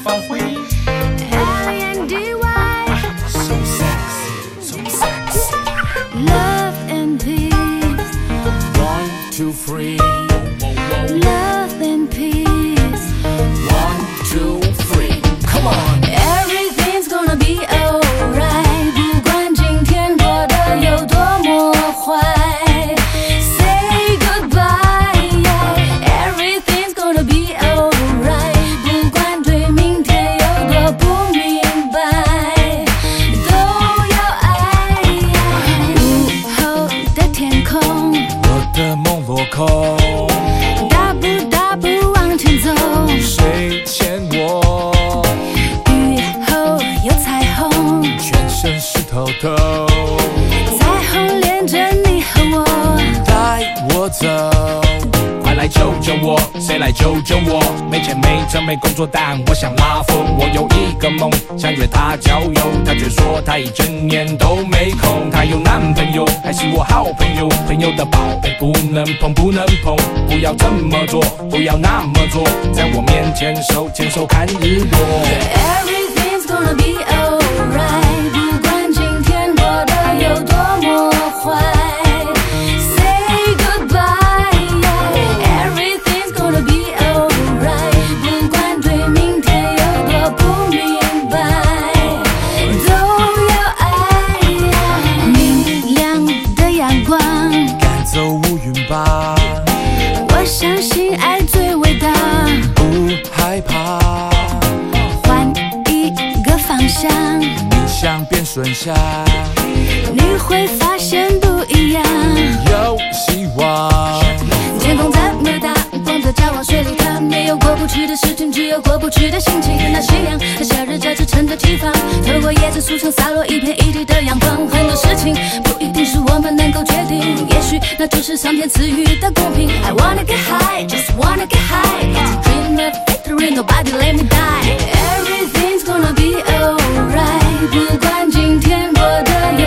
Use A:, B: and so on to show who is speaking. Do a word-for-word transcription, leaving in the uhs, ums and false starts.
A: 发挥。
B: L E N D Y。So
A: sexy, so sexy.
B: Love and peace.
A: One, two, three.
B: Love and peace.
A: One, two, three. Come on.
B: Everything's gonna be alright. 不管今天过得有多么坏。Say goodbye. Everything's gonna be alright. 不管对明天有多不明白，都要爱。午后的天空，
A: 我的梦落空。
B: 大步大步往前走。
A: 谁牵我？
B: 雨后有彩虹，
A: 全身湿透透。
B: 彩虹连着你和我。
A: 带我走，快来救救我！谁来救救我？没钱没车没工作，但我想拉风。我有一个梦，想约她郊游，她却说她一整年都没空。她有男朋友，还是我好朋友，朋友的宝贝不能碰，不能碰，不要这么做，不要那么做，在我面前手牵手看日落。
B: Everything's gonna be alright. 不管今天过得有多么坏。Say goodbye. Everything's gonna be alright. 不管对明天有多不明白，都要爱。明亮的阳光，
A: 赶走乌云吧，
B: 我相信爱最伟大。
A: 不害怕，
B: 换一个方向，
A: 逆向变顺下，
B: 你会发现不一样。
A: 有希望。
B: 天空这么大，光着脚往水里踏，没有过不去的事情，只有过不去的心情。那夕阳在夏日这支撑的地方，透过椰子树上洒落一片一地的阳光。很多事情不一定是我们能够决定，也许那就是上天赐予的公平。I wanna get high, just wanna get high. It's a dream of victory, nobody let me die. Everything's gonna be alright. 不管今天过得